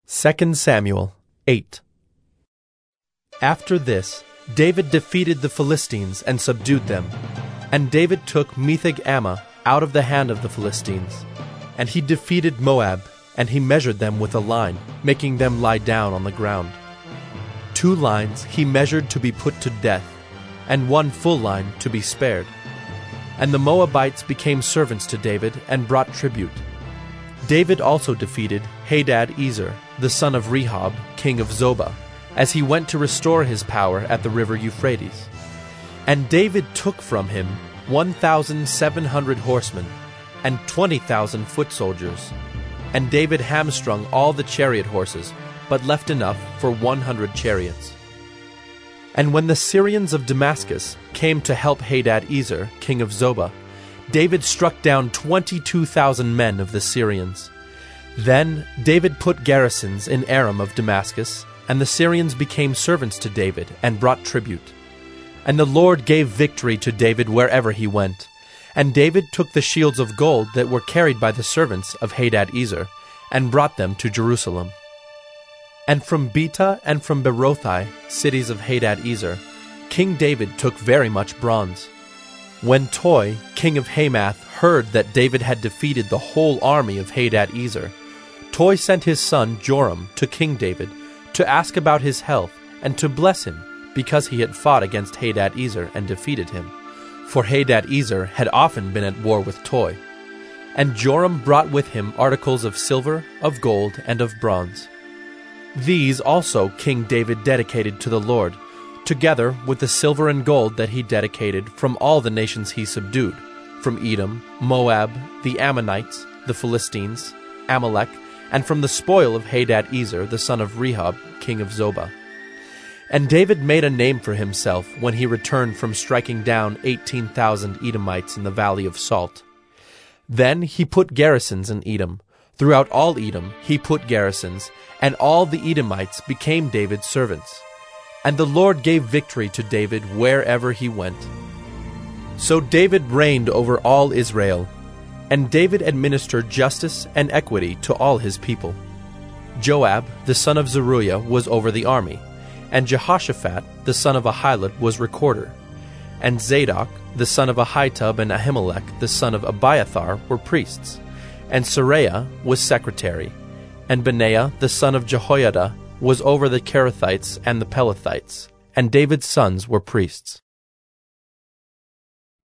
2 Samuel 8. After this, David defeated the Philistines and subdued them. And David took Metheg-Ammah out of the hand of the Philistines. And he defeated Moab, and he measured them with a line, making them lie down on the ground. 2 lines he measured to be put to death, and 1 full line to be spared. And the Moabites became servants to David and brought tribute. David also defeated Hadad-ezer, the son of Rehob, king of Zobah, as he went to restore his power at the river Euphrates. And David took from him 1,700 horsemen and 20,000 foot soldiers. And David hamstrung all the chariot horses, but left enough for 100 chariots. And when the Syrians of Damascus came to help Hadad-ezer, king of Zobah, David struck down 22,000 men of the Syrians. Then David put garrisons in Aram of Damascus, and the Syrians became servants to David and brought tribute. And the Lord gave victory to David wherever he went. And David took the shields of gold that were carried by the servants of Hadad-ezer, and brought them to Jerusalem. And from Betah and from Berothai, cities of Hadad-ezer, King David took very much bronze. When Toi, king of Hamath, heard that David had defeated the whole army of Hadad-ezer, Toi sent his son Joram to King David to ask about his health and to bless him, because he had fought against Hadad-ezer and defeated him. For Hadad-ezer had often been at war with Toi. And Joram brought with him articles of silver, of gold, and of bronze. These also King David dedicated to the Lord, together with the silver and gold that he dedicated from all the nations he subdued, from Edom, Moab, the Ammonites, the Philistines, Amalek, and from the spoil of Hadad-ezer, the son of Rehob, king of Zobah. And David made a name for himself when he returned from striking down 18,000 Edomites in the valley of Salt. Then he put garrisons in Edom. Throughout all Edom he put garrisons, and all the Edomites became David's servants. And the Lord gave victory to David wherever he went. So David reigned over all Israel, and David administered justice and equity to all his people. Joab, the son of Zeruiah, was over the army, and Jehoshaphat, the son of Ahilud, was recorder. And Zadok, the son of Ahitub, and Ahimelech, the son of Abiathar, were priests. And Seraiah was secretary. And Benaiah, the son of Jehoiada, was over the Kerethites and the Pelethites, and David's sons were priests.